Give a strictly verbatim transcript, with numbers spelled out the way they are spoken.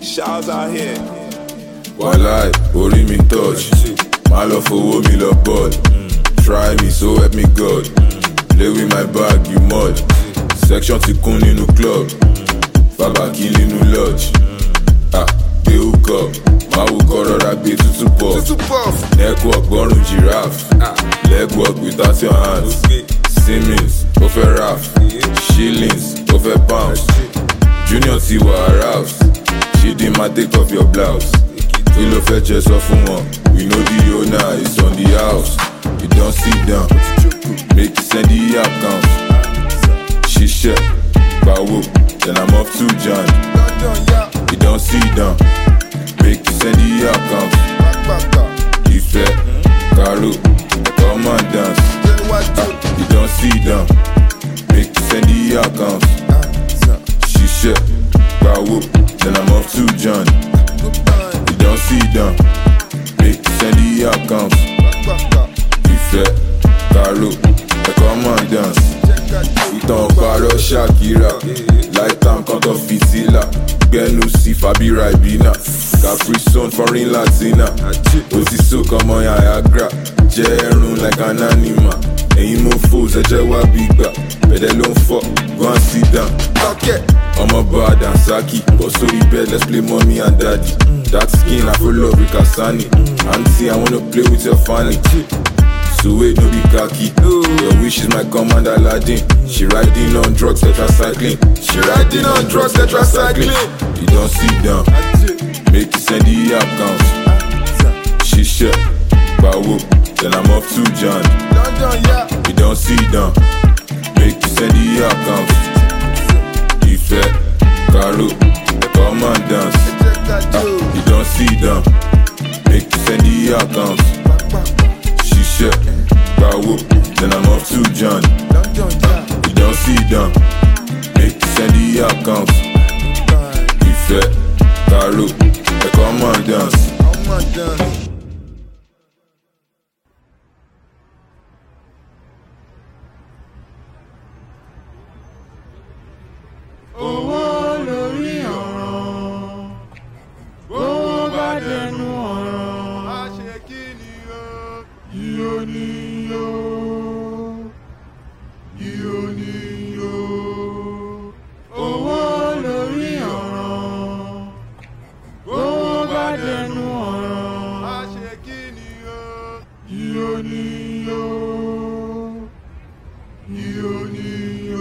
Shouts out here. Walai, orí mi touch. My love for me love bud. Try me, so help me God. Play with my bag, you mud. Section ti kún nínú club. Baba kí nínú lodge. Ah, gbé hook up. Máa wù kọ́ rọra gbé tútù puff. Neck walk gbọ́rùn giraffe. Leg walk without your hands. Simmons, ó fẹ́ raf. Shillings, ó fẹ́ pounds. Junior ti wà arouse. She did my take off your blouse. Kí ló fẹ́ jẹ sọ fún wọn? We know the owner is on the house. You don't sit down. Make you send the account. Ṣiṣẹ́, gbàwó, then I'm off to John. You don't sit down. Make you send the account. Ìfẹ́, Karo, come and dance. You don't sit down. Make you send the account. Ṣiṣẹ́, gbàwó, then I'm off to John. You don't sit down. Make you send the account. Ìfẹ́, Karo, come and dance. Ìtàn parọ́ Shakira. Lifetime kan tó fìtílà. Gbẹ́nu sí Fabira Ibina. Capri Sun foreign Latina. Ó ti so kọmọ Viagra. Jẹ́ ẹrun like an animal. Ẹ̀yin mo foes ẹ̀jẹ̀ wá bí gbà. Bẹ̀dẹ̀ ló ń fọ́, go and sit down. Ọmọ bad and Saki. Bọ̀ sórí bed, let's play mommy and daddy. That skin I full of Rika Sani. Auntie, I wanna play with your fanny. So wait, no be khaki. Your wish is my command Aladdin. She riding on drugs, tetracycline. She riding on drugs, tetracycline. You don't sit down. Make you send the account. Ṣiṣẹ́, gbàwó, then I'm off to John. You don't sit down. Make you send the account. Ìfẹ́, Karo, come and dance. You don't sit down. Make you send the account. Ṣiṣẹ́, gbàwó, then I'm off to John. You don't sit down. Make you send the account. Ìfẹ́, Karo, come and dance. Owó lórí ọ̀ràn, owó bá dẹnu ọ̀ràn. Má ṣe kí ni o? Iyo ni yo, iyo ni yo. Owó lórí ọ̀ràn, owó bá dẹnu ọ̀ràn. Má ṣe kí ni o? Iyo ni yo, iyo ni yo.